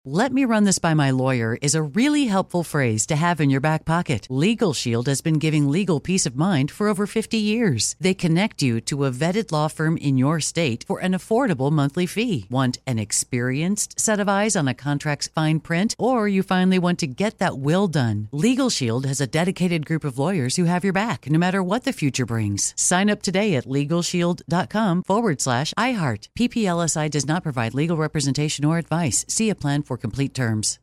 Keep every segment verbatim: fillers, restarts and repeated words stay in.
"Let me run this by my lawyer" is a really helpful phrase to have in your back pocket. Legal Shield has been giving legal peace of mind for over fifty years. They connect you to a vetted law firm in your state for an affordable monthly fee. Want an experienced set of eyes on a contract's fine print? Or you finally want to get that will done? Legal Shield has a dedicated group of lawyers who have your back, no matter what the future brings. Sign up today at LegalShield.com forward slash iHeart. P P L S I does not provide legal representation or advice. See a plan for complete terms.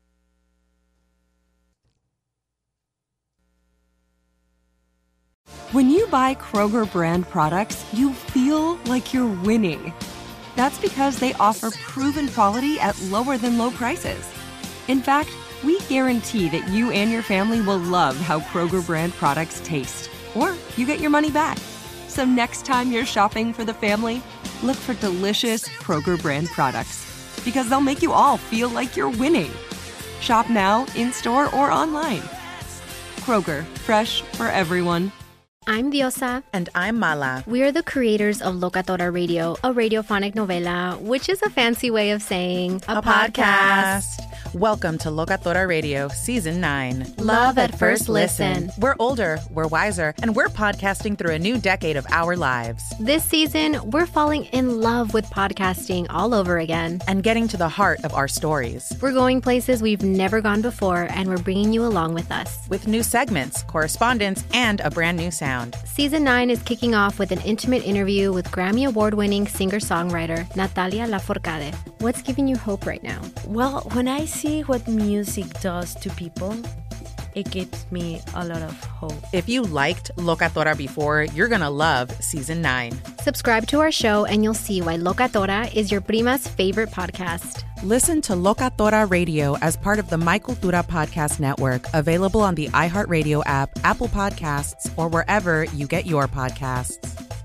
When you buy Kroger brand products, you feel like you're winning. That's because they offer proven quality at lower than low prices. In fact, we guarantee that you and your family will love how Kroger brand products taste, or you get your money back. So next time you're shopping for the family, look for delicious Kroger brand products, because they'll make you all feel like you're winning. Shop now, in-store, or online. Kroger, fresh for everyone. I'm Diosa. And I'm Mala. We are the creators of Locatora Radio, a radiophonic novela, which is a fancy way of saying a, a podcast. podcast. Welcome to Locatora Radio, Season nine. Love at first listen. We're older, we're wiser, and we're podcasting through a new decade of our lives. This season, we're falling in love with podcasting all over again. And getting to the heart of our stories. We're going places we've never gone before, and we're bringing you along with us. With new segments, correspondence, and a brand new sound. Season nine is kicking off with an intimate interview with Grammy Award-winning singer-songwriter Natalia Lafourcade. What's giving you hope right now? Well, when I see what music does to people, it gives me a lot of hope. If you liked Locatora before, you're going to love Season nine. Subscribe to our show and you'll see why Locatora is your prima's favorite podcast. Listen to Locatora Radio as part of the My Cultura Podcast Network, available on the iHeartRadio app, Apple Podcasts, or wherever you get your podcasts.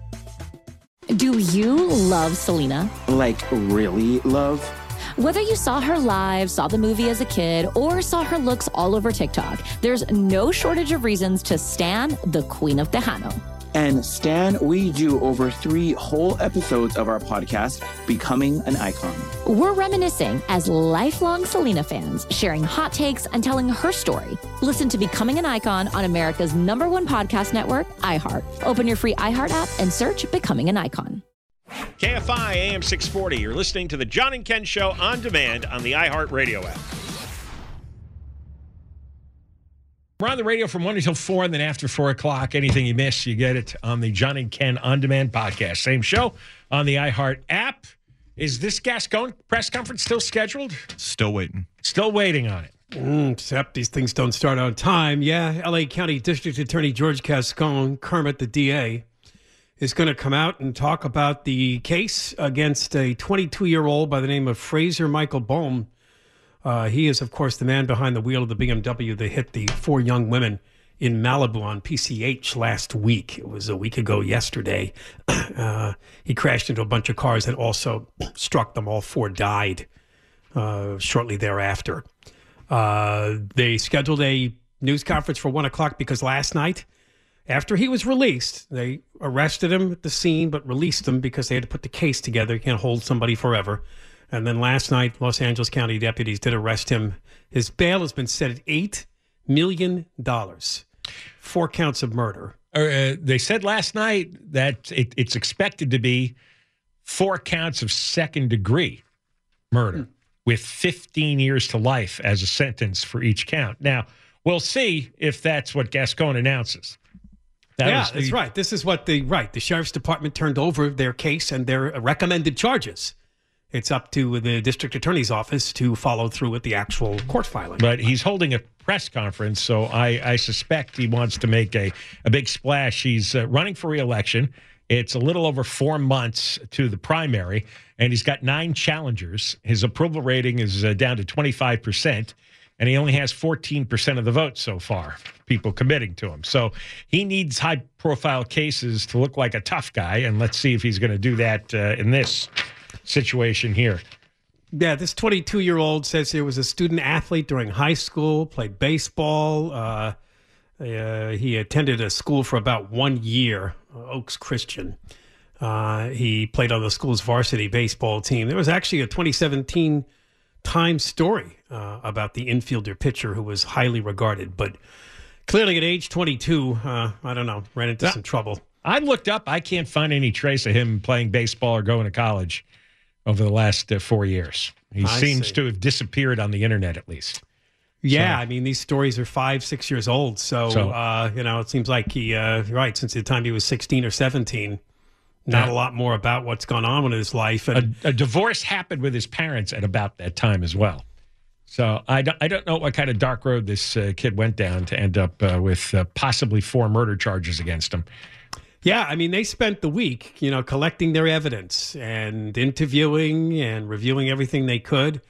Do you love Selena? Like, really love? Whether you saw her live, saw the movie as a kid, or saw her looks all over TikTok, there's no shortage of reasons to stan the Queen of Tejano. And Stan, we do over three whole episodes of our podcast, Becoming an Icon. We're reminiscing as lifelong Selena fans, sharing hot takes and telling her story. Listen to Becoming an Icon on America's number one podcast network, iHeart. Open your free iHeart app and search Becoming an Icon. K F I A M six forty. You're listening to the John and Ken Show on demand on the iHeartRadio app. We're on the radio from one until four, and then after four o'clock, anything you miss, you get it on the John and Ken On Demand podcast. Same show on the iHeart app. Is this Gascon press conference still scheduled? Still waiting. Still waiting on it. Mm, except these things don't start on time. Yeah, L A County District Attorney George Gascon, Kermit the D A, is going to come out and talk about the case against a twenty-two-year-old by the name of Fraser Michael Bohm. Uh, he is, of course, the man behind the wheel of the B M W that hit the four young women in Malibu on P C H last week. It was a week ago yesterday. Uh, he crashed into a bunch of cars and also struck them. All four died uh, shortly thereafter. Uh, they scheduled a news conference for one o'clock because last night, after he was released, they arrested him at the scene but released him because they had to put the case together. You can't hold somebody forever. And then last night, Los Angeles County deputies did arrest him. His bail has been set at eight million dollars. Four counts of murder. Uh, they said last night that it, it's expected to be four counts of second-degree murder hmm. with fifteen years to life as a sentence for each count. Now, we'll see if that's what Gascon announces. That yeah, was, that's right. This is what the right. The sheriff's department turned over their case and their recommended charges. It's up to the district attorney's office to follow through with the actual court filing. But he's holding a press conference, so I, I suspect he wants to make a, a big splash. He's uh, running for re-election. It's a little over four months to the primary, and he's got nine challengers. His approval rating is uh, down to twenty-five percent, and he only has fourteen percent of the vote so far, people committing to him. So he needs high-profile cases to look like a tough guy, and let's see if he's going to do that uh, in this situation here. Yeah, this twenty-two-year-old says he was a student athlete during high school, played baseball. Uh, uh, he attended a school for about one year, Oaks Christian. Uh, he played on the school's varsity baseball team. There was actually a twenty seventeen Times story uh, about the infielder pitcher who was highly regarded, but clearly at age twenty-two, uh, I don't know, ran into Yeah. some trouble. I looked up. I can't find any trace of him playing baseball or going to college over the last uh, four years. He I seems see. to have disappeared on the internet, at least. Yeah, So- I mean, these stories are five, six years old. So, So- uh, you know, it seems like he, uh, right, since the time he was sixteen or seventeen, not Yeah. a lot more about what's gone on in his life. And A, a divorce happened with his parents at about that time as well. So I don't, I don't know what kind of dark road this uh, kid went down to end up uh, with uh, possibly four murder charges against him. yeah, I mean, they spent the week, you know, collecting their evidence and interviewing and reviewing everything they could.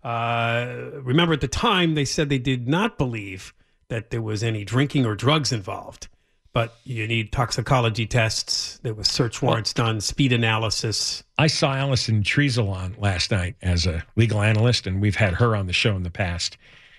Uh, remember, at the time, they said they did not believe that there was any drinking or drugs involved. But you need toxicology tests. There was search warrants done, speed analysis. I saw Allison Treazel on last night as a legal analyst, and we've had her on the show in the past.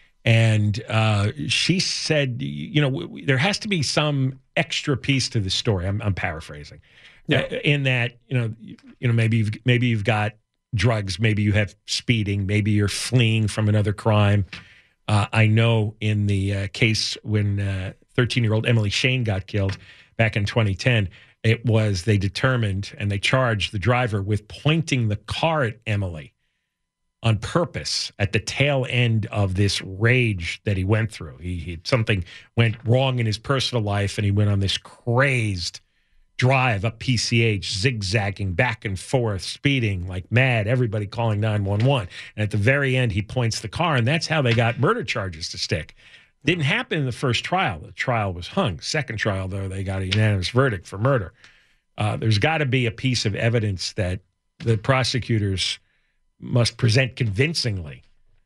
And uh, she said, you know, w- w- there has to be some extra piece to the story. I'm, I'm paraphrasing, Yeah. Uh, in that you know, you, you know, maybe you've, maybe you've got drugs, maybe you have speeding, maybe you're fleeing from another crime. Uh, I know in the uh, case when uh, thirteen-year-old Emily Shane got killed back in twenty ten, it was they determined and they charged the driver with pointing the car at Emily on purpose at the tail end of this rage that he went through. He, he something went wrong in his personal life, and he went on this crazed drive up P C H, zigzagging back and forth, speeding like mad, everybody calling nine one one. And at the very end, he points the car, and that's how they got murder charges to stick. Didn't happen in the first trial. The trial was hung. Second trial, though, they got a unanimous verdict for murder. Uh, there's got to be a piece of evidence that the prosecutors must present convincingly.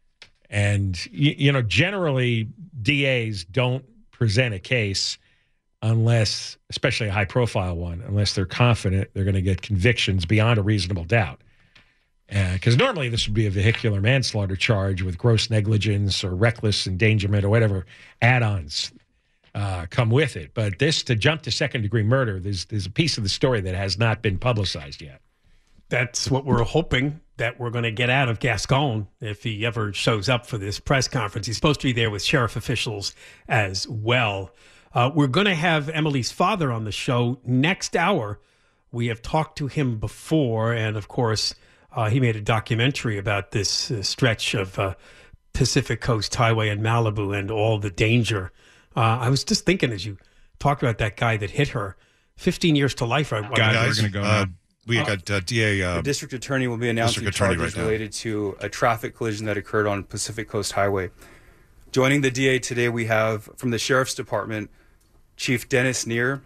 And, you, you know, generally D As don't present a case unless, especially a high-profile one, unless they're confident they're going to get convictions beyond a reasonable doubt. Because uh, normally this would be a vehicular manslaughter charge with gross negligence or reckless endangerment or whatever add-ons uh, come with it. But this, to jump to second-degree murder, there's there's a piece of the story that has not been publicized yet. That's what we're hoping that we're going to get out of Gascon if he ever shows up for this press conference. He's supposed to be there with sheriff officials as well. Uh, we're going to have Emily's father on the show next hour. We have talked to him before, and of course, uh, he made a documentary about this uh, stretch of uh, Pacific Coast Highway in Malibu and all the danger. Uh, I was just thinking as you talked about that guy that hit her, fifteen years to life. I, I Guys, we're going to go uh, we got uh, D A. Uh, the district attorney will be announcing charges right related to a traffic collision that occurred on Pacific Coast Highway. Joining the D A today, we have from the Sheriff's Department, Chief Dennis Neer,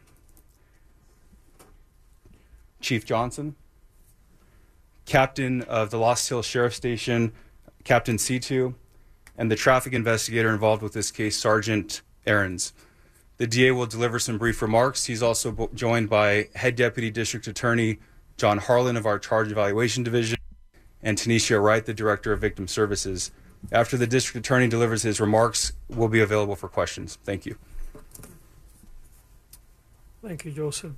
Chief Johnson, Captain of the Lost Hills Sheriff Station, Captain Situ, and the traffic investigator involved with this case, Sergeant Ahrens. The D A will deliver some brief remarks. He's also bo- joined by Head Deputy District Attorney John Harlan of our Charge Evaluation Division and Tanisha Wright, the Director of Victim Services. After the District Attorney delivers his remarks, we'll be available for questions. Thank you. Thank you, Joseph.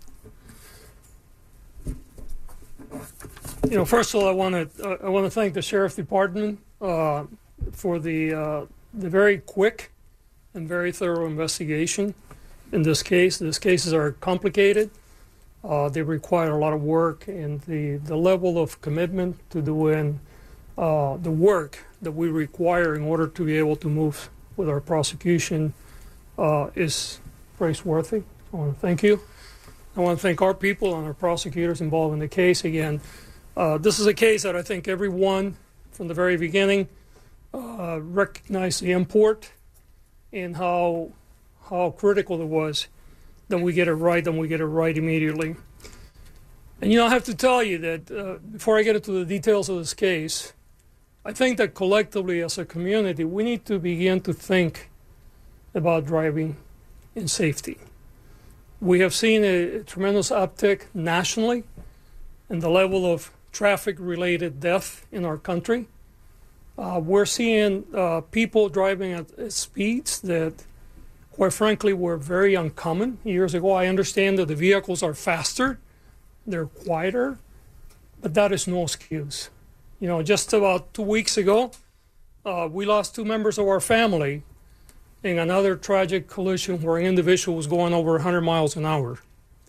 You know, first of all, I want to uh, I want to thank the Sheriff's Department uh, for the uh, the very quick and very thorough investigation in this case. These cases are complicated. Uh, they require a lot of work, and the, the level of commitment to doing uh, the work that we require in order to be able to move with our prosecution uh, is praiseworthy. I want to thank you. I want to thank our people and our prosecutors involved in the case. Again, uh, this is a case that I think everyone from the very beginning uh, recognized the import and how how critical it was that we get it right and we get it right immediately. And you know, I have to tell you that uh, before I get into the details of this case, I think that collectively as a community, we need to begin to think about driving in safety. We have seen a, a tremendous uptick nationally in the level of traffic-related death in our country. Uh, we're seeing uh, people driving at, at speeds that, quite frankly, were very uncommon years ago. I understand that the vehicles are faster, they're quieter, but that is no excuse. You know, just about two weeks ago, uh, we lost two members of our family in another tragic collision where an individual was going over one hundred miles an hour.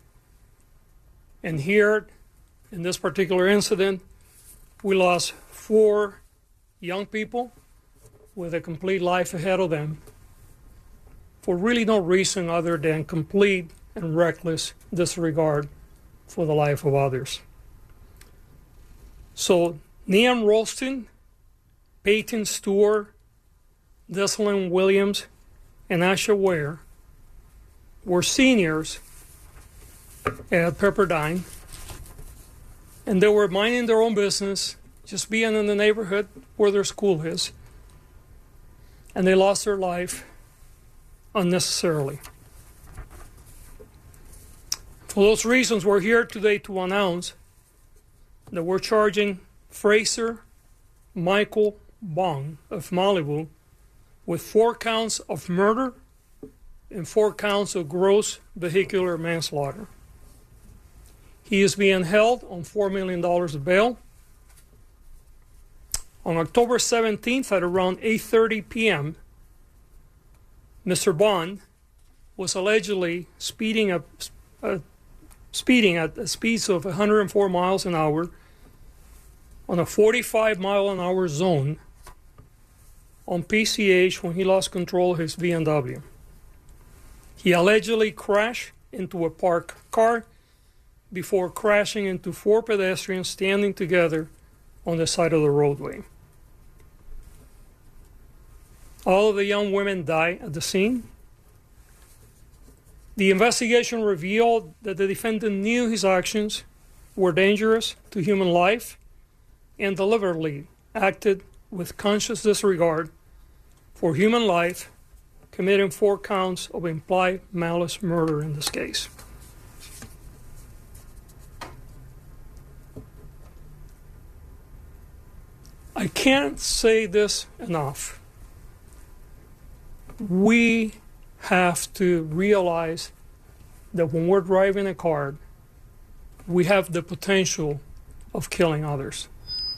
And here, in this particular incident, we lost four young people with a complete life ahead of them for really no reason other than complete and reckless disregard for the life of others. So, Nean Rolston, Peyton Stewart, Desalyn Williams, and Asha Ware were seniors at Pepperdine, and they were minding their own business, just being in the neighborhood where their school is, and they lost their life unnecessarily. For those reasons, we're here today to announce that we're charging Fraser Michael Bong of Malibu with four counts of murder and four counts of gross vehicular manslaughter. He is being held on four million dollars of bail. On October seventeenth at around eight thirty p.m., Mister Bond was allegedly speeding up, uh, speeding at speeds of one hundred four miles an hour on a forty-five mile an hour zone on P C H when he lost control of his B M W. He allegedly crashed into a parked car before crashing into four pedestrians standing together on the side of the roadway. All of the young women died at the scene. The investigation revealed that the defendant knew his actions were dangerous to human life and deliberately acted with conscious disregard for human life, committing four counts of implied malice murder in this case. I can't say this enough. We have to realize that when we're driving a car, we have the potential of killing others.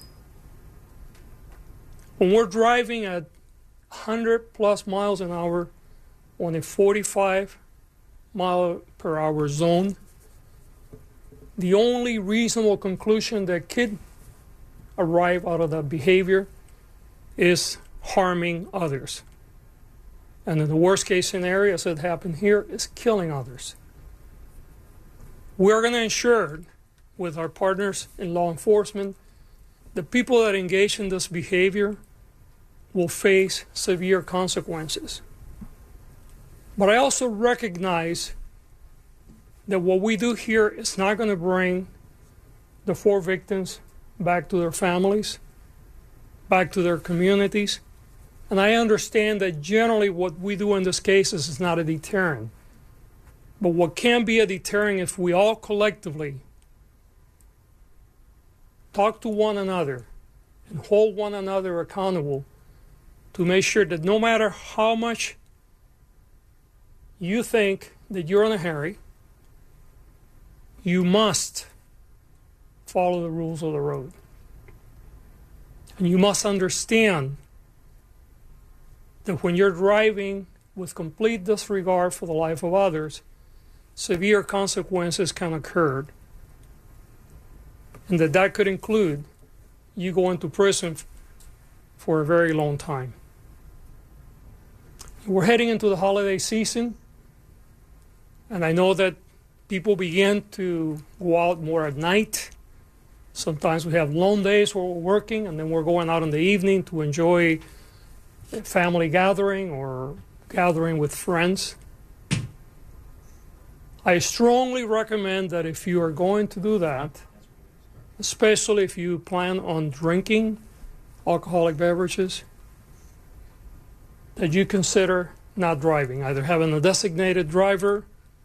When we're driving at one hundred plus miles an hour on a forty-five mile per hour zone, the only reasonable conclusion that could arrive out of that behavior is harming others. And in the worst case scenario, as it happened here, is killing others. We're going to ensure with our partners in law enforcement, the people that engage in this behavior will face severe consequences. But I also recognize that what we do here is not going to bring the four victims back to their families, back to their communities. And I understand that generally what we do in these cases is not a deterrent. But what can be a deterrent if we all collectively talk to one another and hold one another accountable to make sure that no matter how much you think that you're in a hurry, you must follow the rules of the road. And you must understand that when you're driving with complete disregard for the life of others, severe consequences can occur. And that that could include you going to prison for a very long time. We're heading into the holiday season, and I know that people begin to go out more at night. Sometimes we have long days where we're working, and then we're going out in the evening to enjoy a family gathering or gathering with friends. I strongly recommend that if you are going to do that, especially if you plan on drinking alcoholic beverages, that you consider not driving, either having a designated driver,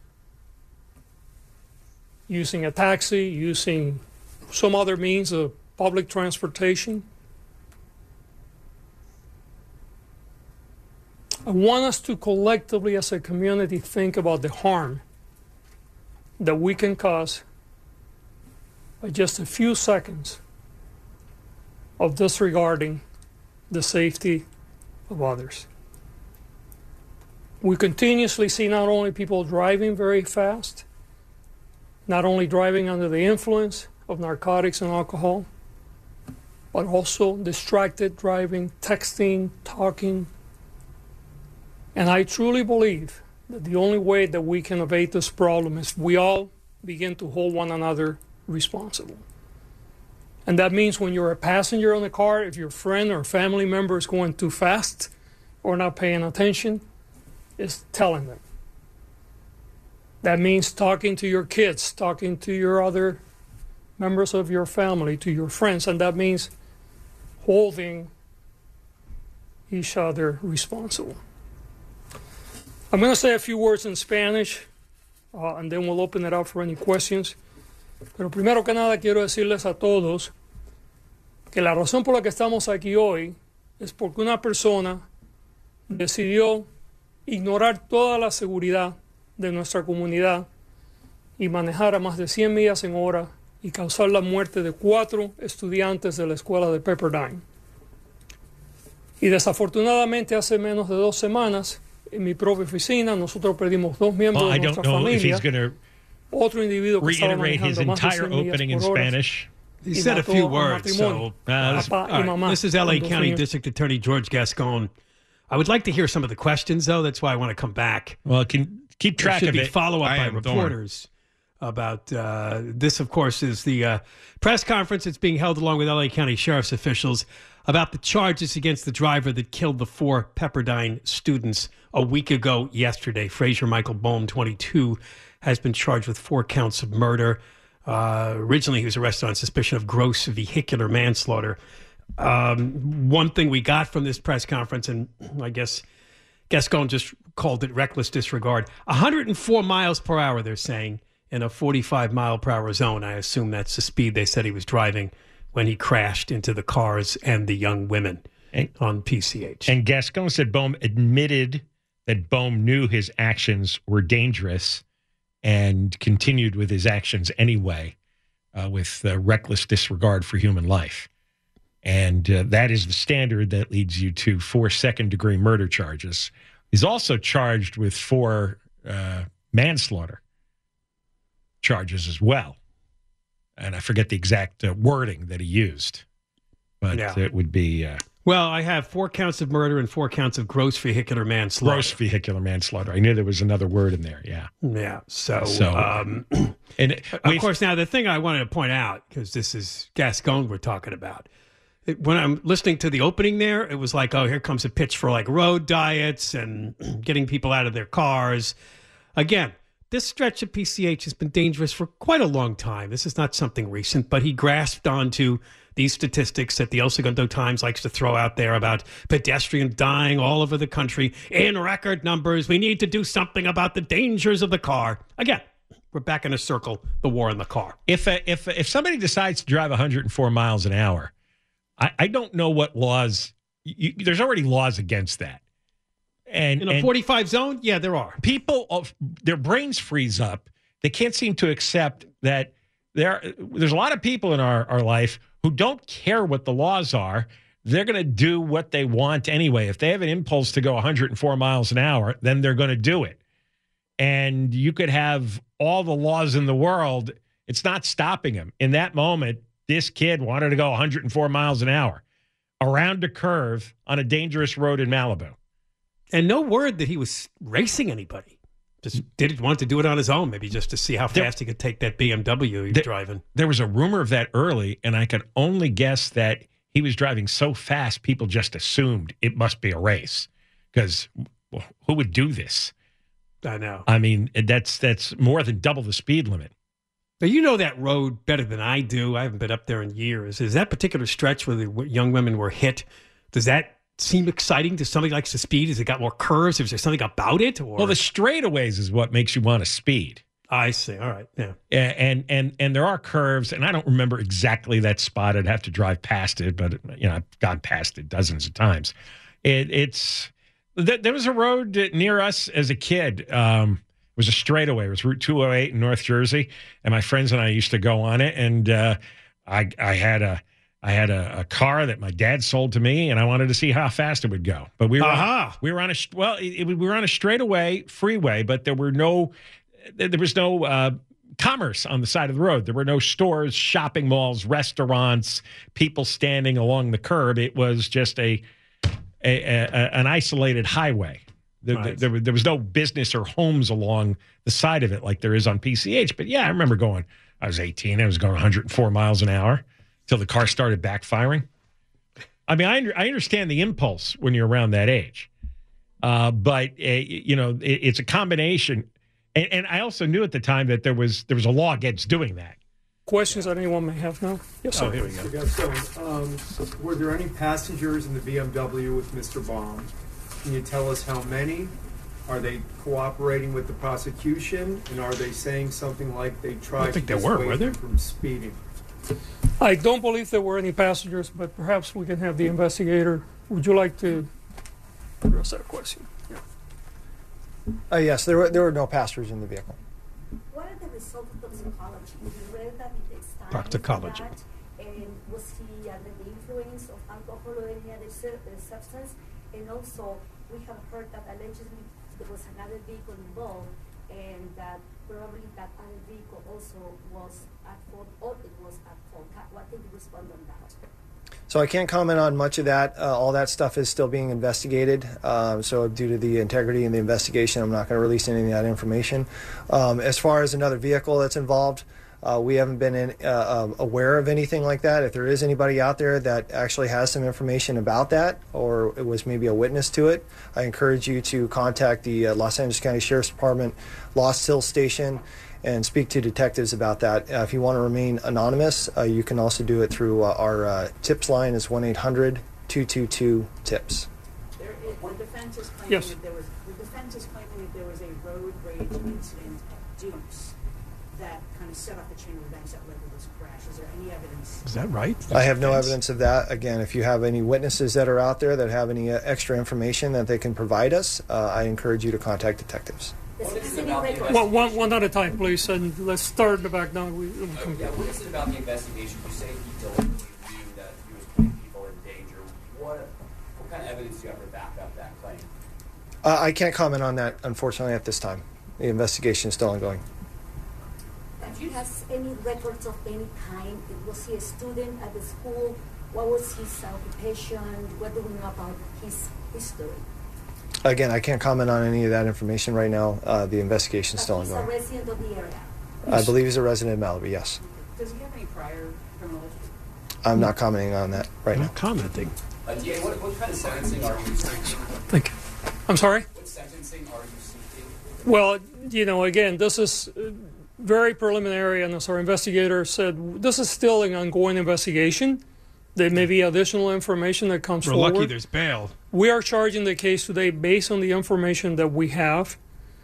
using a taxi, using some other means of public transportation. I want us to collectively as a community think about the harm that we can cause by just a few seconds of disregarding the safety of others. We continuously see not only people driving very fast, not only driving under the influence of narcotics and alcohol, but also distracted driving, texting, talking. And I truly believe that the only way that we can evade this problem is we all begin to hold one another responsible. And that means when you're a passenger in the car, if your friend or family member is going too fast or not paying attention, is telling them. That means talking to your kids, talking to your other members of your family, to your friends, and that means holding each other responsible. I'm going to say a few words in Spanish, uh, and then we'll open it up for any questions. Pero primero que nada quiero decirles a todos que la razón por la que estamos aquí hoy es porque una persona decidió ignorar toda la seguridad de nuestra comunidad y manejar a más de cien millas en hora y causar la muerte de cuatro estudiantes de la escuela de Pepperdine. Y desafortunadamente hace menos de dos semanas en mi propia oficina nosotros perdimos dos miembros well, de I nuestra don't know familia. If he's going to Otro individuo que estaba reiterate his manejando más de entire cien millas opening in por hora. Spanish. He said a few words. So, uh, this, all right, this is L A County District Attorney George Gascon. I would like to hear some of the questions, though. That's why I want to come back. Well, can keep track there should of be it. follow-up I by am, reporters about uh, this. Of course, is the uh, press conference that's being held along with L A County Sheriff's officials about the charges against the driver that killed the four Pepperdine students a week ago yesterday. Fraser Michael Bohm, twenty-two, has been charged with four counts of murder. Uh, originally, he was arrested on suspicion of gross vehicular manslaughter. Um, one thing we got from this press conference, and I guess Gascon just called it reckless disregard, one hundred four miles per hour, they're saying, in a forty-five mile per hour zone. I assume that's the speed they said he was driving when he crashed into the cars and the young women and, on P C H. And Gascon said Bohm admitted that Bohm knew his actions were dangerous and continued with his actions anyway, uh, with uh, reckless disregard for human life. And uh, that is the standard that leads you to four second-degree murder charges. He's also charged with four uh, manslaughter charges as well. And I forget the exact uh, wording that he used, but yeah. it would be... Uh, well, I have four counts of murder and four counts of gross vehicular manslaughter. Gross vehicular manslaughter. I knew there was another word in there, yeah. Yeah, so... so um, and of course, now, the thing I wanted to point out, because this is Gascon we're talking about, it, when I'm listening to the opening there, it was like, oh, here comes a pitch for like road diets and getting people out of their cars. Again, this stretch of P C H has been dangerous for quite a long time. This is not something recent, but he grasped onto these statistics that the El Segundo Times likes to throw out there about pedestrians dying all over the country in record numbers. We need to do something about the dangers of the car. Again, we're back in a circle, the war in the car. If a, if if somebody decides to drive one hundred four miles an hour, I, I don't know what laws. You, there's already laws against that. And in a forty-five zone, yeah, there are. People, of their brains freeze up. They can't seem to accept that there. There's a lot of people in our, our life who don't care what the laws are. They're going to do what they want anyway. If they have an impulse to go one hundred four miles an hour, then they're going to do it. And you could have all the laws in the world. It's not stopping them. In that moment, this kid wanted to go one hundred four miles an hour around a curve on a dangerous road in Malibu. And no word that he was racing anybody. Just did want to do it on his own, maybe just to see how fast there, he could take that B M W he was there, driving. There was a rumor of that early, and I could only guess that he was driving so fast, people just assumed it must be a race. Because well, who would do this? I know. I mean, that's that's more than double the speed limit. Now, you know that road better than I do. I haven't been up there in years. Is that particular stretch where the young women were hit, does that seem exciting to somebody who likes to speed? Has it got more curves? Is there something about it? Or? Well, the straightaways is what makes you want to speed. I see. All right. Yeah. And and and there are curves, and I don't remember exactly that spot. I'd have to drive past it, but you know, I've gone past it dozens of times. It, it's there was a road near us as a kid. Um, it was a straightaway. It was Route two oh eight in North Jersey, and my friends and I used to go on it. And uh, I I had a I had a, a car that my dad sold to me, and I wanted to see how fast it would go. But we were Aha. we were on a well, it, it, we were on a straightaway freeway, but there were no there was no uh, commerce on the side of the road. There were no stores, shopping malls, restaurants, people standing along the curb. It was just a, a, a an isolated highway. There, Right. there, there was no business or homes along the side of it like there is on P C H. But yeah, I remember going, I was eighteen, I was going one hundred four miles an hour till the car started backfiring. I mean, I, under, I understand the impulse when you're around that age. Uh, but, uh, you know, it, it's a combination. And, and I also knew at the time that there was there was a law against doing that. Questions that anyone may have now? Yes, sir. Oh, here we go. Mister Gascon, um, were there any passengers in the B M W with Mister Baum? Can you tell us how many? Are they cooperating with the prosecution? And are they saying something like they tried think to there were, dissuade were there? him from speeding? I don't believe there were any passengers, but perhaps we can have the investigator. Would you like to address that question? Yeah. Uh, yes, there were there were no passengers in the vehicle. What are the results of toxicology? We read that it takes time. Toxicology. for that, And was he under the influence of alcohol or any other su- uh, substance? And also, we have heard that allegedly there was another vehicle involved, and that probably that other vehicle also was at fault, or it was at fault. How- What did you respond on that? So I can't comment on much of that. Uh, all that stuff is still being investigated. Um, so due to the integrity in the investigation, I'm not going to release any of that information. Um, as far as another vehicle that's involved, uh, we haven't been in, uh, um, aware of anything like that. If there is anybody out there that actually has some information about that, or it was maybe a witness to it, I encourage you to contact the uh, Los Angeles County Sheriff's Department Lost Hill Station and speak to detectives about that. Uh, if you want to remain anonymous, uh, you can also do it through uh, our uh, tips line is one eight hundred two two two tips. There is, the defense is claiming Yes. that there was the defense is claiming that there was a road rage incident at Dukes that kind of set off the chain of events that led to this crash. Is there any evidence? Is that right? I have no evidence of that. Again, if you have any witnesses that are out there that have any uh, extra information that they can provide us, uh, I encourage you to contact detectives. One, one, one at a time, please, and let's start in the back now. We, we'll come Yeah, what is it about the investigation? You say he deliberately knew that he was putting people in danger. What, what kind of evidence do you have to back up that claim? Uh, I can't comment on that, unfortunately, at this time. The investigation is still ongoing. Have you has any records of any kind? Was he a student at the school? What was his occupation? What do we know about his history? Again, I can't comment on any of that information right now. Uh, the investigation is still He's a ongoing. resident of the area. I believe he's a resident of Malibu, yes. Does he have any prior criminal history? I'm not commenting on that right now. Commenting. Uh, D A, what, what kind of sentencing are you seeking? Thank you. I'm sorry? What sentencing are you seeking? Well, you know, again, this is uh, very preliminary, and as our investigator said, this is still an ongoing investigation. There may be additional information that comes We're forward. lucky there's bail. We are charging the case today based on the information that we have,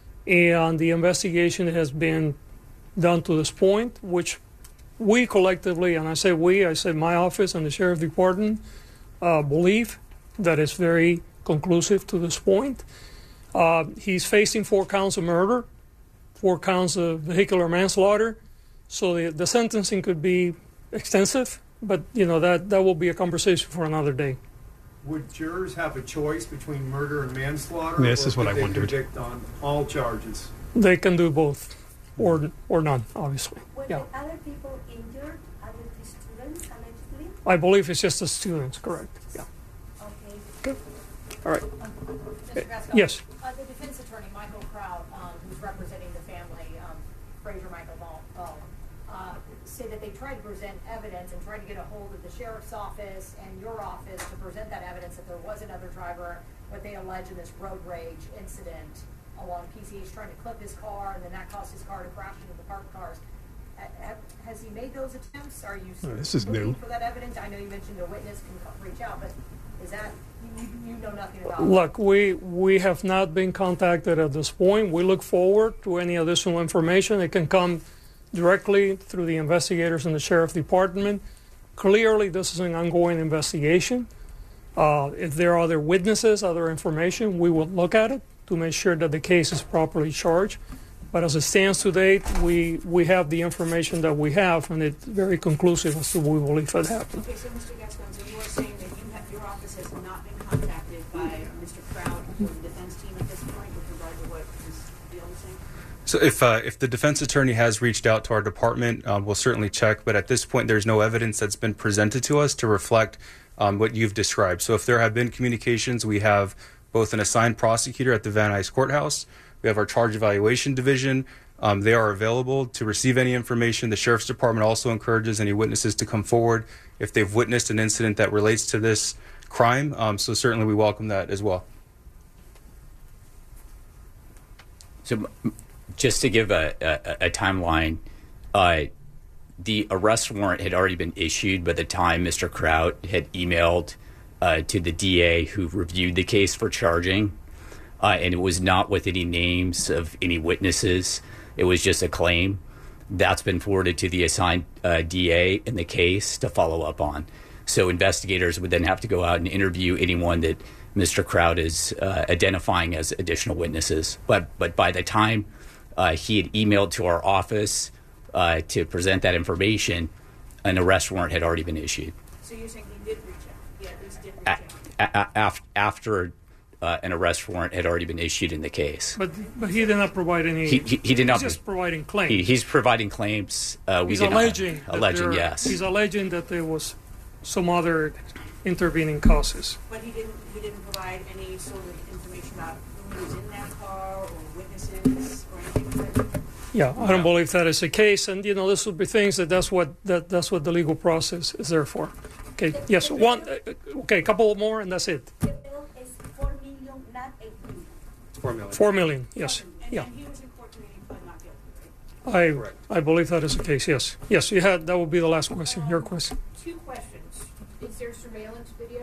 and the investigation has been done to this point, which we collectively, and I say we, I say my office and the Sheriff Department, uh, believe that it's very conclusive to this point. Uh, he's facing four counts of murder, four counts of vehicular manslaughter, so the, the sentencing could be extensive, but you know that, that will be a conversation for another day. Would jurors have a choice between murder and manslaughter? This or is what could I they wondered. convict on all charges? They can do both, or or none, obviously. Were Yeah, there other people injured, other students, allegedly? I believe it's just the students, correct? Yeah. Okay. Good. All right. Mister Gascon, Yes. Uh, the defense attorney, Michael Kraut, um, who's representing the family, um, Fraser Michael Ball, Ball uh, say that they tried to present evidence and tried to get a hold of the sheriff's office and your office to present that evidence that there was another driver, what they allege in this road rage incident along P C H, trying to clip his car, and then that caused his car to crash into the parked cars. Ha- have- Has he made those attempts? Are you Oh, this is looking new. for that evidence? I know you mentioned a witness can co- reach out, but is that, you, you know nothing about it? Look, we we have not been contacted at this point. We look forward to any additional information. It can come directly through the investigators in the Sheriff Department. Clearly, this is an ongoing investigation. Uh, if there are other witnesses, other information, we will look at it to make sure that the case is properly charged. But as it stands to date, we, we have the information that we have, and it's very conclusive as to what we believe had happened. Okay, so Mister Gascon, so you are saying that you have, your office has not been contacted by Mister Kraut or the defense team at this point with regard to what Miz Beal is saying? So if uh, if the defense attorney has reached out to our department, um, we'll certainly check. But at this point, there's no evidence that's been presented to us to reflect um, what you've described. So if there have been communications, we have both an assigned prosecutor at the Van Nuys Courthouse. We have our charge evaluation division. Um, they are available to receive any information. The Sheriff's Department also encourages any witnesses to come forward if they've witnessed an incident that relates to this crime. Um, so certainly we welcome that as well. So just to give a, a, a timeline, uh, the arrest warrant had already been issued by the time Mister Kraut had emailed uh, to the D A who reviewed the case for charging. Uh, and it was not with any names of any witnesses. It was just a claim. That's been forwarded to the assigned uh, D A in the case to follow up on. So investigators would then have to go out and interview anyone that Mister Kraut is uh, identifying as additional witnesses. But but by the time uh, he had emailed to our office uh, to present that information, an arrest warrant had already been issued. So you're saying he did reach out? He at least did reach out? A- a- af- after uh, an arrest warrant had already been issued in the case. But but he did not provide any. He, he, he did not. He's just providing claims. He, he's providing claims. Uh, we he's did alleging. Not, that alleging, there- yes. He's alleging that there was some other intervening causes. But he didn't. He didn't provide any sort of information about who was in that car or witnesses or anything like that. Yeah, I don't believe that is the case, and you know, this would be things that that's what that that's what the legal process is there for. Okay, yes, one. Uh, okay, a couple more, and that's it. The bill is four million, not eight million. Four million. Four million. Yes. And, Yeah. and he was in court today and pled not guilty, right? I I believe that is the case. Yes. Yes. You had that would be the last question. Your question. Two questions. Is there surveillance video?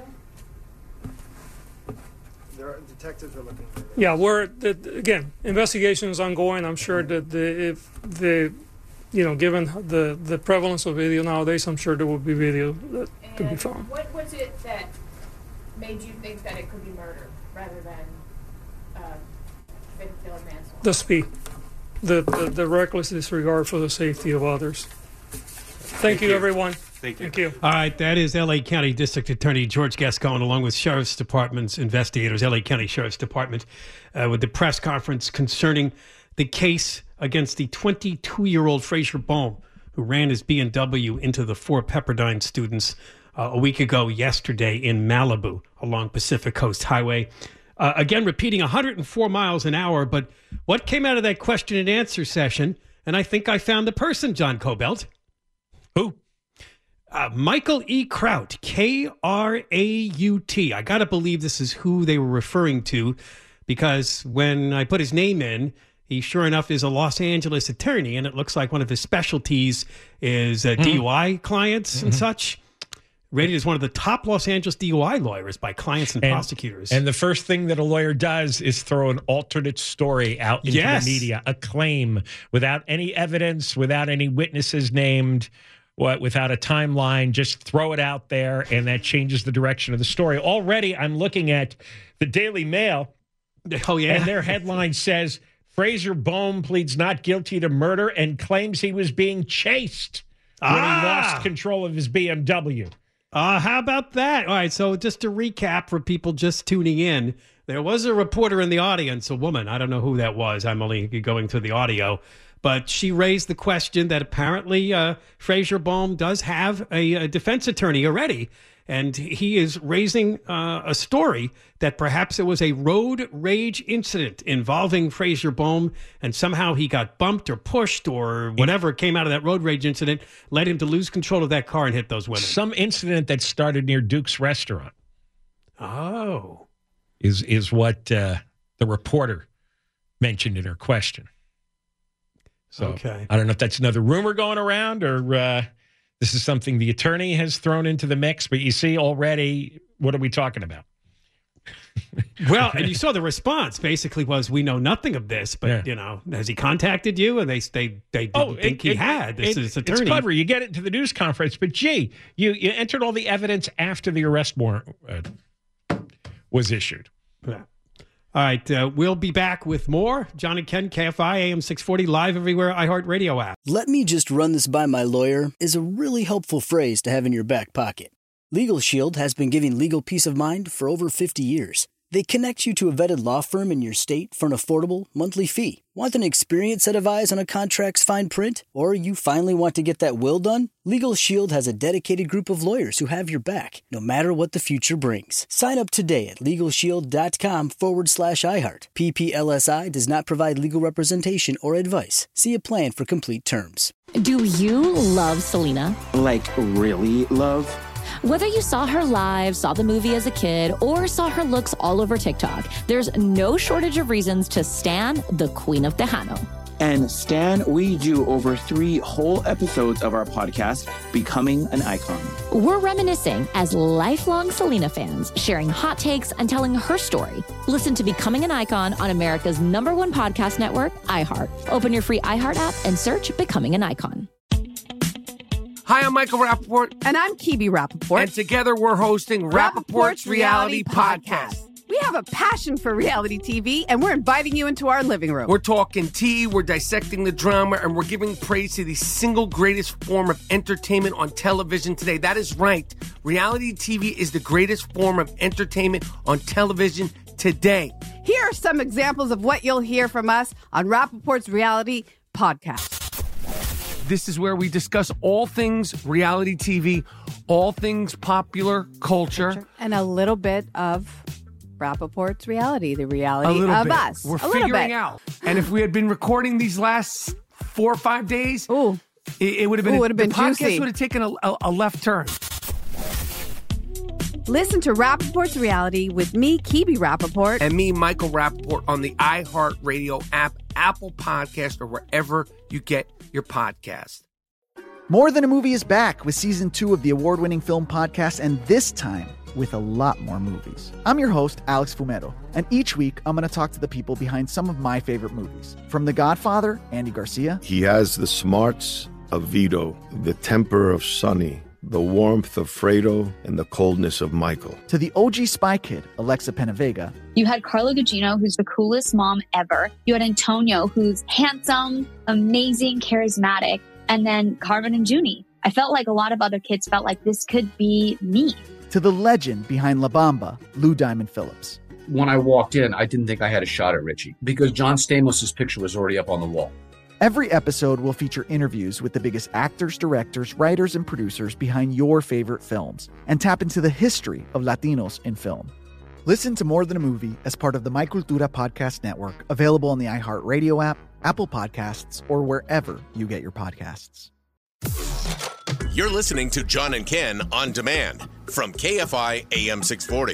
There are, detectives are looking for it. Yeah, we're the, again, investigation is ongoing. I'm sure that the if the you know, given the the prevalence of video nowadays, I'm sure there will be video that could be And found. what was it that made you think that it could be murder rather than uh, vehicular manslaughter? The speed, the, the the reckless disregard for the safety of others. Thank, you, you. everyone. Thank you. Thank you. All right, that is L A County District Attorney George Gascon, along with Sheriff's Department's investigators, L A County Sheriff's Department, uh, with the press conference concerning the case against the twenty-two-year-old Frazier Bohm, who ran his B M W into the four Pepperdine students uh, a week ago yesterday in Malibu along Pacific Coast Highway. Uh, again, repeating one hundred four miles an hour, but what came out of that question and answer session, and I think I found the person, John Cobelt. Who? Uh, Michael E. Kraut, K R A U T. I got to believe this is who they were referring to, because when I put his name in, he sure enough is a Los Angeles attorney, and it looks like one of his specialties is uh, mm-hmm. D U I clients mm-hmm. and such. Rated as one of the top Los Angeles D U I lawyers by clients and, and prosecutors. And the first thing that a lawyer does is throw an alternate story out into yes. the media, a claim without any evidence, without any witnesses named, what, without a timeline, just throw it out there, and that changes the direction of the story. Already, I'm looking at the Daily Mail. Oh, yeah. And their headline says, Frazier Bohm pleads not guilty to murder and claims he was being chased when ah! he lost control of his B M W. Uh, how about that? All right, so just to recap for people just tuning in, there was a reporter in the audience, a woman. I don't know who that was. I'm only going through the audio. But she raised the question that apparently uh, Frazier Bohm does have a, a defense attorney already. And he is raising uh, a story that perhaps it was a road rage incident involving Frazier Bohm, and somehow he got bumped or pushed or whatever came out of that road rage incident led him to lose control of that car and hit those women. Some incident that started near Duke's restaurant. Oh. Is, is what uh, the reporter mentioned in her question. So okay. I don't know if that's another rumor going around or... Uh, This is something the attorney has thrown into the mix, but you see already, what are we talking about? Well, and you saw the response basically was, we know nothing of this, but, yeah. you know, has he contacted you? And they they, they didn't oh, think it, he it, had. This it, is attorney. It's clever. You get it into the news conference, but gee, you, you entered all the evidence after the arrest warrant uh, was issued. Yeah. All right, uh, we'll be back with more. John and Ken, K F I, A M six forty, live everywhere, iHeartRadio app. Let me just run this by my lawyer is a really helpful phrase to have in your back pocket. Legal Shield has been giving legal peace of mind for over fifty years. They connect you to a vetted law firm in your state for an affordable monthly fee. Want an experienced set of eyes on a contract's fine print? Or you finally want to get that will done? Legal Shield has a dedicated group of lawyers who have your back, no matter what the future brings. Sign up today at LegalShield.com forward slash iHeart. P P L S I does not provide legal representation or advice. See a plan for complete terms. Do you love Selena? Like, really love? Whether you saw her live, saw the movie as a kid, or saw her looks all over TikTok, there's no shortage of reasons to stan the Queen of Tejano. And Stan, we do over three whole episodes of our podcast, Becoming an Icon. We're reminiscing as lifelong Selena fans, sharing hot takes and telling her story. Listen to Becoming an Icon on America's number one podcast network, iHeart. Open your free iHeart app and search Becoming an Icon. Hi, I'm Michael Rappaport. And I'm Kibi Rappaport. And together we're hosting Rappaport's, Rappaport's Reality, Reality Podcast. Podcast. We have a passion for reality T V, and we're inviting you into our living room. We're talking tea, we're dissecting the drama, and we're giving praise to the single greatest form of entertainment on television today. That is right. Reality T V is the greatest form of entertainment on television today. Here are some examples of what you'll hear from us on Rappaport's Reality Podcast. This is where we discuss all things reality T V, all things popular culture. And a little bit of Rappaport's reality, the reality of bit. us. We're a figuring out. And if we had been recording these last four or five days, Ooh. It, it would have been, Ooh, would have been the podcast juicy. would have taken a, a, a left turn. Listen to Rappaport's Reality with me, Kibi Rappaport. And me, Michael Rappaport, on the iHeartRadio app, Apple Podcast, or wherever you get your podcast. More Than a Movie is back with season two of the award-winning film podcast, and this time with a lot more movies. I'm your host, Alex Fumero, and each week I'm going to talk to the people behind some of my favorite movies. From The Godfather, Andy Garcia. He has the smarts of Vito, the temper of Sonny, the warmth of Fredo, and the coldness of Michael. To the O G Spy Kid, Alexa Penavega. You had Carla Gugino, who's the coolest mom ever. You had Antonio, who's handsome, amazing, charismatic. And then Carmen and Junie. I felt like a lot of other kids felt like this could be me. To the legend behind La Bamba, Lou Diamond Phillips. When I walked in, I didn't think I had a shot at Richie because John Stamos' picture was already up on the wall. Every episode will feature interviews with the biggest actors, directors, writers, and producers behind your favorite films and tap into the history of Latinos in film. Listen to More Than a Movie as part of the My Cultura Podcast Network, available on the iHeartRadio app, Apple Podcasts, or wherever you get your podcasts. You're listening to John and Ken on demand from K F I A M six forty.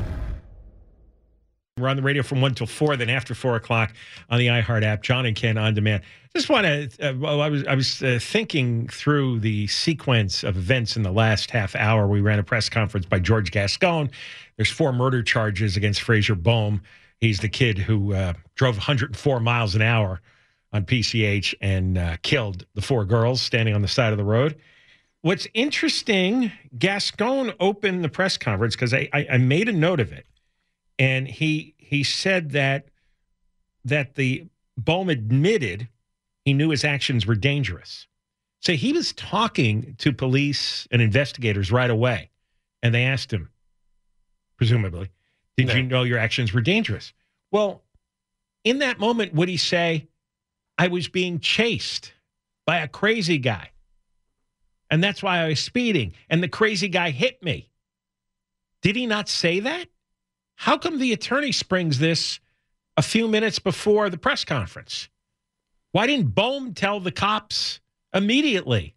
We're on the radio from one till four, then after four o'clock on the iHeart app, John and Ken on demand. Just want to, uh, well, I was I was uh, thinking through the sequence of events in the last half hour. We ran a press conference by George Gascon. There's four murder charges against Fraser Boehm. He's the kid who uh, drove one hundred four miles an hour on P C H and uh, killed the four girls standing on the side of the road. What's interesting, Gascon opened the press conference because I, I, I made a note of it. And he he said that that the Boehm admitted he knew his actions were dangerous. So he was talking to police and investigators right away. And they asked him, presumably, did no. you know your actions were dangerous? Well, in that moment, would he say, I was being chased by a crazy guy. And that's why I was speeding. And the crazy guy hit me. Did he not say that? How come the attorney springs this a few minutes before the press conference? Why didn't Boehm tell the cops immediately?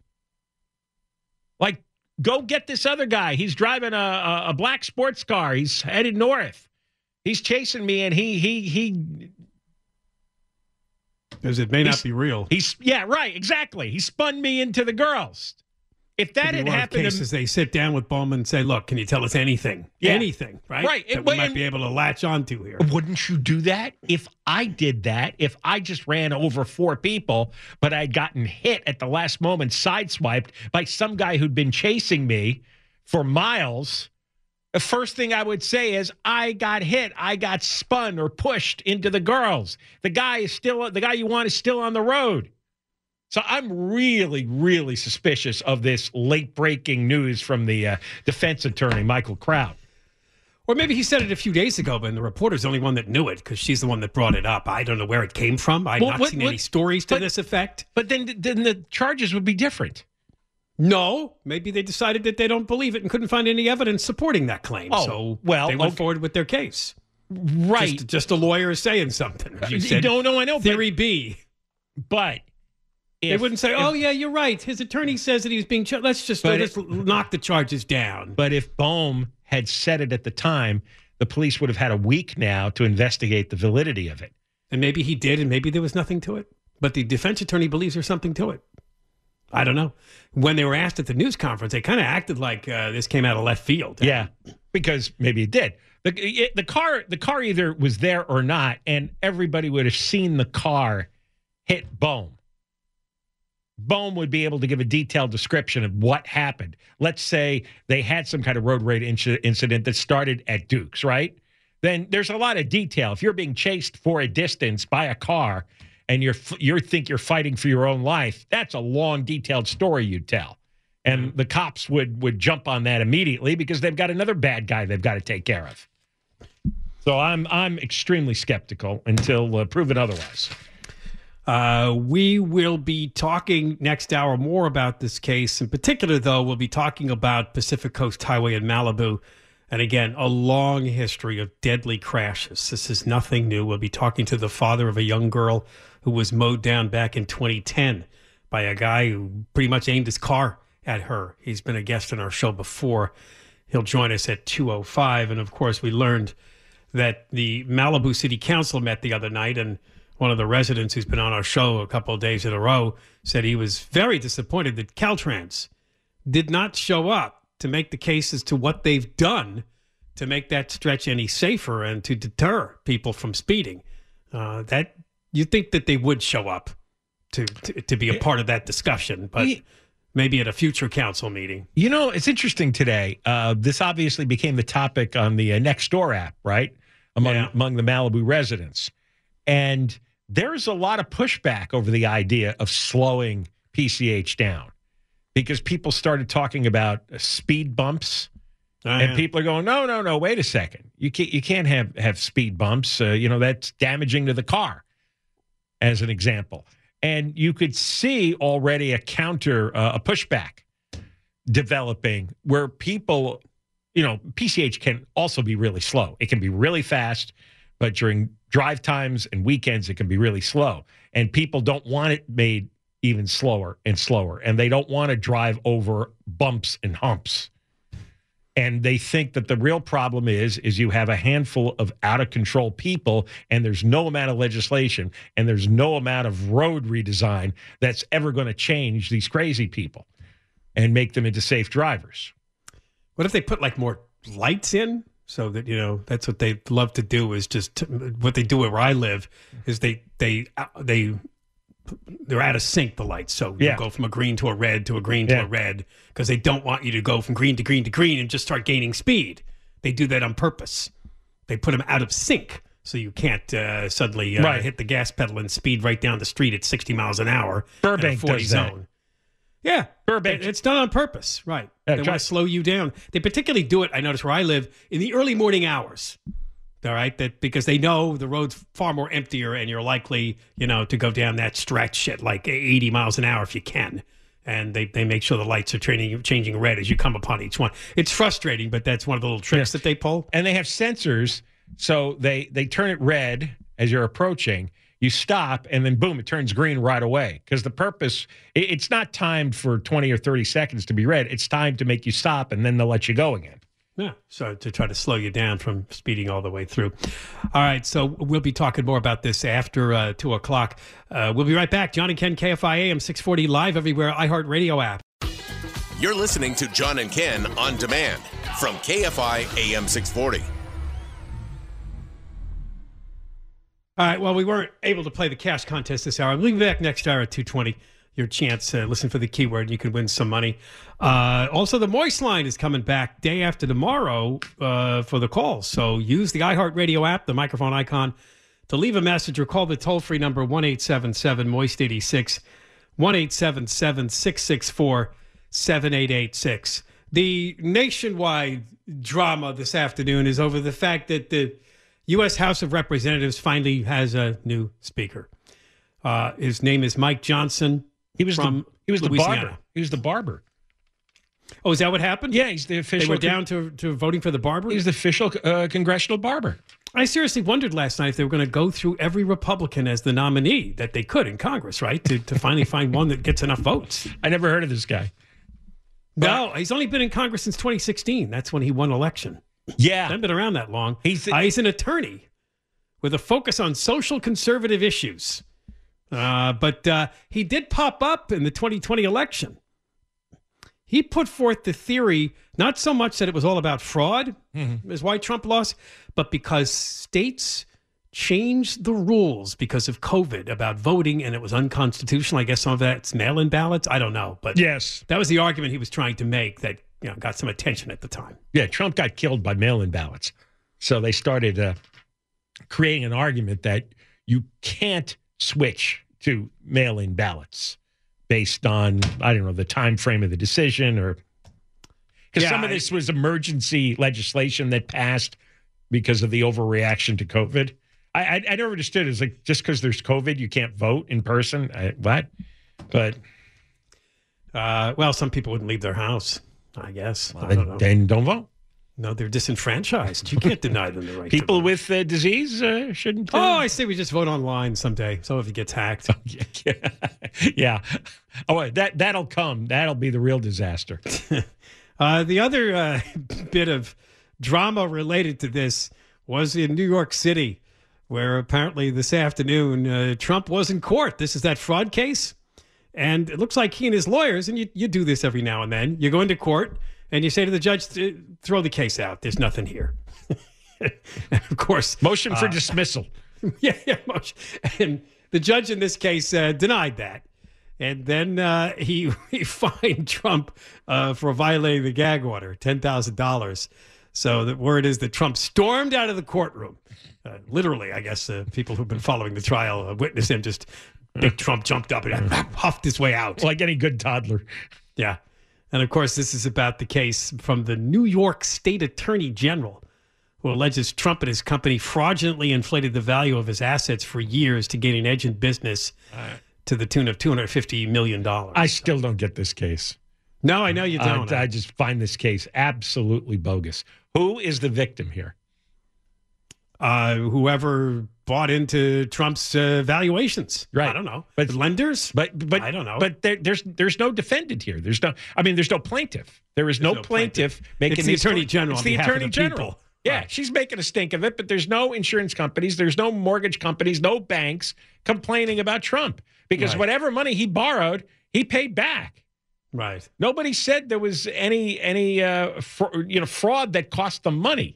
Like, go get this other guy. He's driving a, a, a black sports car. He's headed north. He's chasing me, and he he he. Because it may not be real. He's yeah, right, exactly. He spun me into the girls. If that had happened, cases, they sit down with Bowman and say, "Look, can you tell us anything? Yeah. Anything, right? Right. That It- we might and- be able to latch onto here." Wouldn't you do that? If I did that, if I just ran over four people, but I'd gotten hit at the last moment, sideswiped by some guy who'd been chasing me for miles, the first thing I would say is, I got hit, I got spun or pushed into the girls. The guy is still, the guy you want is still on the road. So I'm really, really suspicious of this late-breaking news from the uh, defense attorney, Michael Kraut. Or maybe he said it a few days ago, but the reporter's the only one that knew it because she's the one that brought it up. I don't know where it came from. I've Well, not what- seen what- any stories to but- this effect. But then, then the charges would be different. No, maybe they decided that they don't believe it and couldn't find any evidence supporting that claim. Oh, so well, they went okay. forward with their case. Right. Just, just a lawyer saying something. You said, no, no, I know. Theory B. But they if- wouldn't say, if- oh, yeah, you're right. His attorney says that he was being charged. Let's just But let's it- knock the charges down. But if Boehm had said it at the time, the police would have had a week now to investigate the validity of it. And maybe he did, and maybe there was nothing to it. But the defense attorney believes there's something to it. I don't know. When they were asked at the news conference, they kind of acted like uh, this came out of left field. Yeah, because maybe it did. The, it, the car, the car either was there or not, and everybody would have seen the car hit Boehm. Boehm would be able to give a detailed description of what happened. Let's say they had some kind of road rage inci- incident that started at Duke's, right? Then there's a lot of detail. If you're being chased for a distance by a car and you're you think you're fighting for your own life, that's a long, detailed story you'd tell. And the cops would would jump on that immediately because they've got another bad guy they've got to take care of. So I'm I'm extremely skeptical until uh, proven otherwise. Uh, we will be talking next hour more about this case. In particular, though, we'll be talking about Pacific Coast Highway in Malibu. And again, a long history of deadly crashes. This is nothing new. We'll be talking to the father of a young girl who was mowed down back in twenty ten by a guy who pretty much aimed his car at her. He's been a guest on our show before. He'll join us at two oh five. And, of course, we learned that the Malibu City Council met the other night, and one of the residents who's been on our show a couple of days in a row said he was very disappointed that Caltrans did not show up to make the case as to what they've done to make that stretch any safer and to deter people from speeding. Uh, that you'd think that they would show up to, to, to be a part of that discussion, but maybe at a future council meeting. You know, it's interesting today. Uh, this obviously became the topic on the uh, Nextdoor app, right? Among, Yeah. among the Malibu residents. And there's a lot of pushback over the idea of slowing P C H down because people started talking about uh, speed bumps. Oh, and yeah. people are going, no, no, no, wait a second. You can't, you can't have, have speed bumps. Uh, you know, that's damaging to the car, as an example. And you could see already a counter, uh, a pushback developing where people, you know, P C H can also be really slow. It can be really fast, but during drive times and weekends, it can be really slow. And people don't want it made even slower and slower. And they don't want to drive over bumps and humps. And they think that the real problem is, is you have a handful of out-of-control people, and there's no amount of legislation, and there's no amount of road redesign that's ever going to change these crazy people and make them into safe drivers. What if they put like more lights in so that, you know, that's what they love to do is just what they do where I live is they, they, they, they're out of sync, the lights. So you Yeah. go from a green to a red to a green to Yeah. a red because they don't want you to go from green to green to green and just start gaining speed. They do that on purpose. They put them out of sync so you can't uh, suddenly uh, Right. hit the gas pedal and speed right down the street at sixty miles an hour. Burbank in a forty does that. zone. Yeah. Burbank. It- It's done on purpose, right. Yeah, they try- want to slow you down. They particularly do it, I notice where I live, in the early morning hours. All right, that because they know the road's far more emptier and you're likely, you know, to go down that stretch at like eighty miles an hour if you can. And they, they make sure the lights are training, changing red as you come upon each one. It's frustrating, but that's one of the little tricks that they pull. And they have sensors, so they they turn it red as you're approaching. You stop, and then boom, it turns green right away. Because the purpose, it, it's not timed for twenty or thirty seconds to be red. It's timed to make you stop, and then they'll let you go again. Yeah, so to try to slow you down from speeding all the way through. All right, so we'll be talking more about this after uh, two o'clock. Uh, we'll be right back. John and Ken, K F I A M six forty, live everywhere, iHeartRadio app. You're listening to John and Ken on demand from K F I A M six forty. All right, well, we weren't able to play the cash contest this hour. We'll be back next hour at two twenty. your chance. Uh, listen for the keyword. You can win some money. Uh, also, the Moist Line is coming back day after tomorrow uh, for the calls. So use the iHeartRadio app, the microphone icon, to leave a message or call the toll-free number one eight seven seven moist eighty-six, one eight seven seven, six six four, seven eight eight six. The nationwide drama this afternoon is over the fact that the U S House of Representatives finally has a new speaker. Uh, his name is Mike Johnson. He was from the he was Louisiana. the barber. He was the barber. Oh, is that what happened? Yeah, he's the official. They were down to, to voting for the barber? He's the official uh, congressional barber. I seriously wondered last night if they were going to go through every Republican as the nominee that they could in Congress, right? To, to finally find one that gets enough votes. I never heard of this guy. No, he's only been in Congress since twenty sixteen. That's when he won election. Yeah. Hasn't been around that long. He's, uh, he's an attorney with a focus on social conservative issues. Uh, but uh, he did pop up in the twenty twenty election. He put forth the theory, not so much that it was all about fraud, mm-hmm. is why Trump lost, but because states changed the rules because of COVID about voting, and it was unconstitutional. I guess some of that's mail-in ballots. I don't know. But yes, that was the argument he was trying to make that you know got some attention at the time. Yeah, Trump got killed by mail-in ballots. So they started uh, creating an argument that you can't switch to mail-in ballots based on, I don't know, the time frame of the decision, or because Yeah, some of this was emergency legislation that passed because of the overreaction to COVID. I, I, I never understood. It's like, just because there's COVID, you can't vote in person. I, what? But uh, well, some people wouldn't leave their house, I guess. Well, I then, don't know. then don't vote. No, they're disenfranchised. You can't deny them the right. People to vote. with uh, disease uh, shouldn't. Uh, Oh, I say we just vote online someday. So if it gets hacked. yeah. yeah. Oh, that that'll come. That'll be the real disaster. uh, the other uh, bit of drama related to this was in New York City, where apparently this afternoon uh, Trump was in court. This is that fraud case, and it looks like he and his lawyers, and you you do this every now and then. You go into court and you say to the judge, throw the case out. There's nothing here. And of course. Motion for uh, dismissal. Yeah, yeah. Motion. And the judge in this case uh, denied that. And then uh, he, he fined Trump uh, for violating the gag order, ten thousand dollars. So the word is that Trump stormed out of the courtroom. Uh, literally, I guess uh, people who've been following the trial uh, witnessed him just, big Trump jumped up and huffed his way out. Like any good toddler. Yeah. And of course, this is about the case from the New York State Attorney General, who alleges Trump and his company fraudulently inflated the value of his assets for years to gain an edge in business uh, to the tune of two hundred fifty million dollars. I still don't get this case. No, I know you don't. Uh, I just find this case absolutely bogus. Who is the victim here? Uh, whoever bought into Trump's uh, valuations. Right. I don't know. But the lenders? But but I don't know. But there, there's there's no defendant here. There's no. I mean, there's no plaintiff. There is no, no plaintiff, plaintiff. making It's the these Attorney claims. General It's on the behalf of Attorney the General. people. Yeah, Right. she's making a stink of it. But there's no insurance companies. There's no mortgage companies. No banks complaining about Trump because Right. whatever money he borrowed, he paid back. Right. Nobody said there was any any uh, fr- you know fraud that cost them money.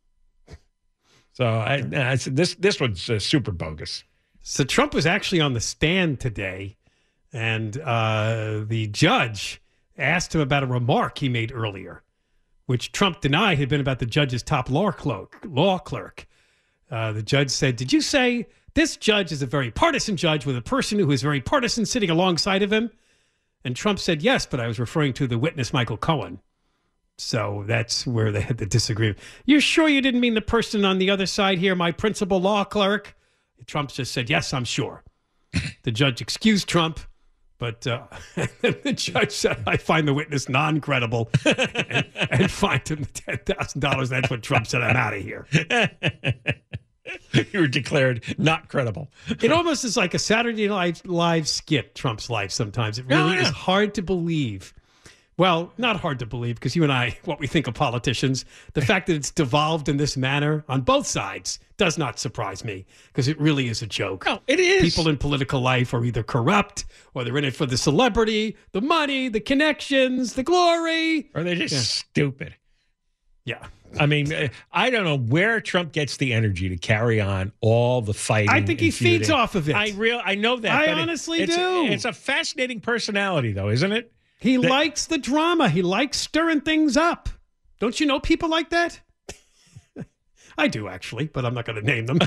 So I, I said this this one's uh, super bogus. So Trump was actually on the stand today, and uh, the judge asked him about a remark he made earlier, which Trump denied had been about the judge's top law clerk. Law clerk. Uh, the judge said, "Did you say this judge is a very partisan judge with a person who is very partisan sitting alongside of him?" And Trump said, "Yes, but I was referring to the witness, Michael Cohen." So that's where they had the disagreement. You're sure you didn't mean the person on the other side here, my principal law clerk? Trump just said, "Yes, I'm sure." The judge excused Trump, but uh, the judge said, "I find the witness non-credible," and, and fined him ten thousand dollars. That's what Trump said. "I'm out of here." You were declared not credible. It almost is like a Saturday Night Live skit, Trump's life sometimes. It really Oh, yeah. is hard to believe. Well, not hard to believe, because you and I, what we think of politicians, the fact that it's devolved in this manner on both sides does not surprise me, because it really is a joke. No, it is. People in political life are either corrupt, or they're in it for the celebrity, the money, the connections, the glory. Or they're just Yeah. stupid. Yeah. I mean, I don't know where Trump gets the energy to carry on all the fighting. I think he and feuding. feeds off of it. I real, I know that. I but it- honestly it's, do. It's a fascinating personality, though, isn't it? He That- likes the drama. He likes stirring things up. Don't you know people like that? I do, actually, but I'm not going to name them.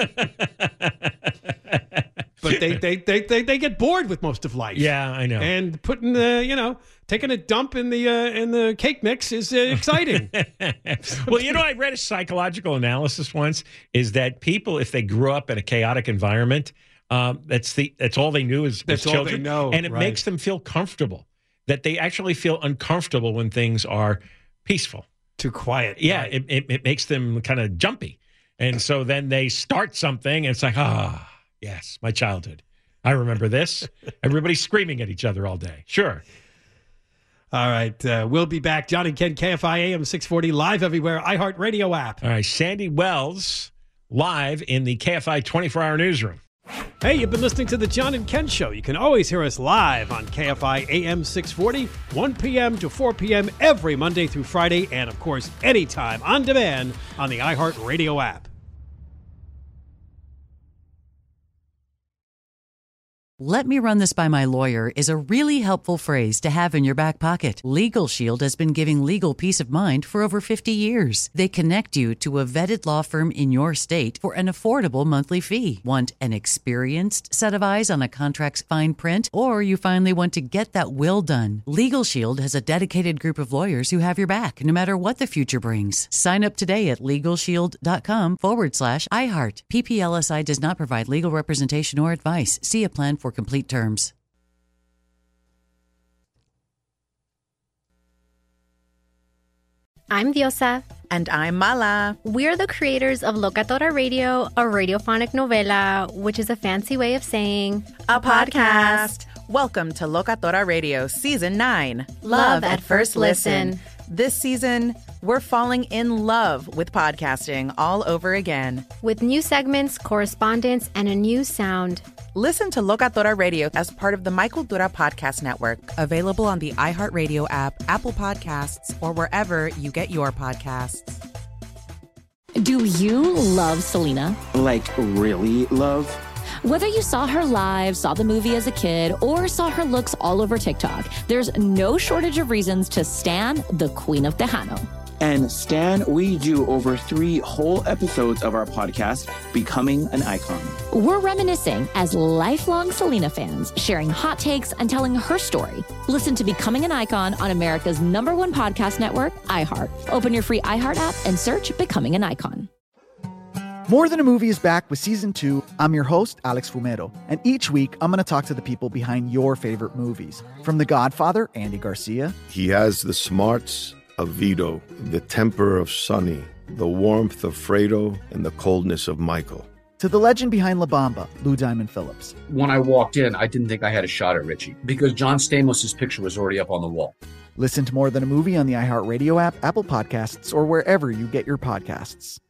But they, they, they, they, they get bored with most of life. Yeah, I know. And putting the, you know, taking a dump in the uh, in the cake mix is uh, exciting. Well, you know, I read a psychological analysis once is that people, if they grew up in a chaotic environment, um, that's the that's all they knew is That's was all they children, know, and it right. makes them feel comfortable. That they actually feel uncomfortable when things are peaceful, too quiet. Yeah, it, it it makes them kind of jumpy, and so then they start something, and it's like, ah, yes, my childhood. I remember this. Everybody's screaming at each other all day. Sure. All right. Uh, we'll be back. John and Ken, K F I A M six forty, live everywhere. iHeartRadio app. All right. Sandy Wells live in the K F I twenty-four hour newsroom. Hey, you've been listening to the John and Ken Show. You can always hear us live on K F I A M six forty, one p.m. to four p.m. every Monday through Friday, and of course, anytime on demand on the iHeartRadio app. Let me run this by my lawyer is a really helpful phrase to have in your back pocket. Legal Shield has been giving legal peace of mind for over fifty years. They connect you to a vetted law firm in your state for an affordable monthly fee. Want an experienced set of eyes on a contract's fine print? Or you finally want to get that will done? Legal Shield has a dedicated group of lawyers who have your back, no matter what the future brings. Sign up today at LegalShield.com forward slash iHeart. P P L S I does not provide legal representation or advice. See a plan for complete terms. I'm Diosa. And I'm Mala. We're the creators of Locatora Radio, a radiophonic novela, which is a fancy way of saying a podcast. Welcome to Locatora Radio Season nine. Love at First Listen. This season, we're falling in love with podcasting all over again. With new segments, correspondence, and a new sound. Listen to Locatora Radio as part of the Michael Dura Podcast Network. Available on the iHeartRadio app, Apple Podcasts, or wherever you get your podcasts. Do you love Selena? Like, really love? Whether you saw her live, saw the movie as a kid, or saw her looks all over TikTok, there's no shortage of reasons to stan the Queen of Tejano. And Stan, we do over three whole episodes of our podcast, Becoming an Icon. We're reminiscing as lifelong Selena fans, sharing hot takes and telling her story. Listen to Becoming an Icon on America's number one podcast network, iHeart. Open your free iHeart app and search Becoming an Icon. More Than a Movie is back with season two. I'm your host, Alex Fumero, and each week I'm going to talk to the people behind your favorite movies. From The Godfather, Andy Garcia. He has the smarts of Vito, the temper of Sonny, the warmth of Fredo, and the coldness of Michael. To the legend behind La Bamba, Lou Diamond Phillips. When I walked in, I didn't think I had a shot at Richie because John Stamos' picture was already up on the wall. Listen to More Than a Movie on the iHeartRadio app, Apple Podcasts, or wherever you get your podcasts.